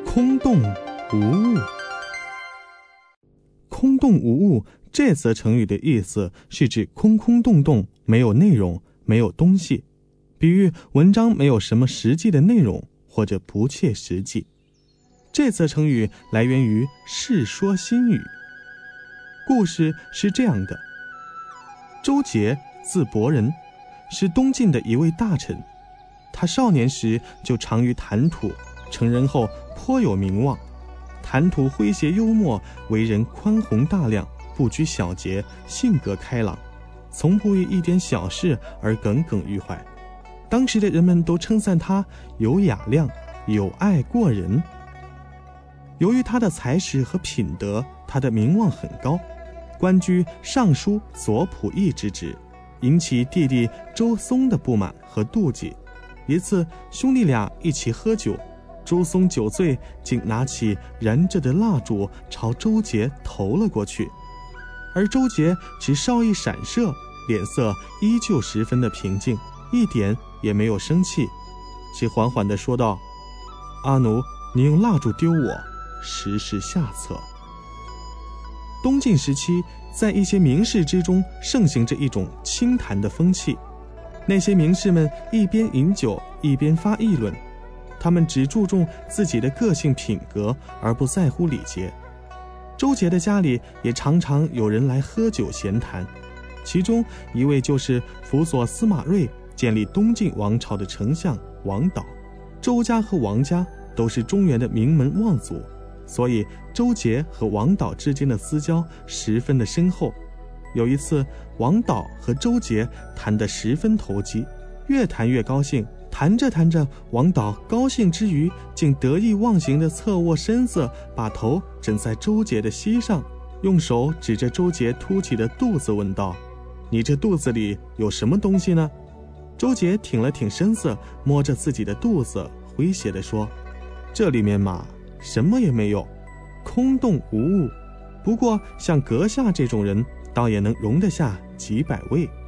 空洞无物。空洞无物这则成语的意思是指空空洞洞，没有内容，没有东西，比喻文章没有什么实际的内容，或者不切实际。这则成语来源于《世说新语》。故事是这样的：周杰字伯仁，是东晋的一位大臣。他少年时就长于谈吐，成人后颇有名望。谈吐诙谐幽默，为人宽宏大量，不拘小节，性格开朗，从不为一点小事而耿耿于怀。当时的人们都称赞他有雅量，有爱过人。由于他的才识和品德，他的名望很高，官居尚书左仆射之职，引起弟弟周松的不满和妒忌。一次兄弟俩一起喝酒，周松酒醉，竟拿起燃着的蜡烛朝周杰投了过去，而周杰只稍一闪射，脸色依旧十分的平静，一点也没有生气，只缓缓地说道：阿奴，你用蜡烛丢我，实是下策。东晋时期，在一些名士之中盛行着一种清谈的风气，那些名士们一边饮酒一边发议论，他们只注重自己的个性品格，而不在乎礼节。周杰的家里也常常有人来喝酒闲谈，其中一位就是辅佐司马睿建立东晋王朝的丞相王导。周家和王家都是中原的名门望族，所以周杰和王导之间的私交十分的深厚。有一次，王导和周杰谈得十分投机，越谈越高兴，谈着谈着，王导高兴之余，竟得意忘形地侧卧身子，把头枕在周杰的膝上，用手指着周杰凸起的肚子问道：你这肚子里有什么东西呢？周杰挺了挺身子，摸着自己的肚子，诙谐地说：这里面嘛，什么也没有，空洞无物。不过像阁下这种人，倒也能容得下几百位。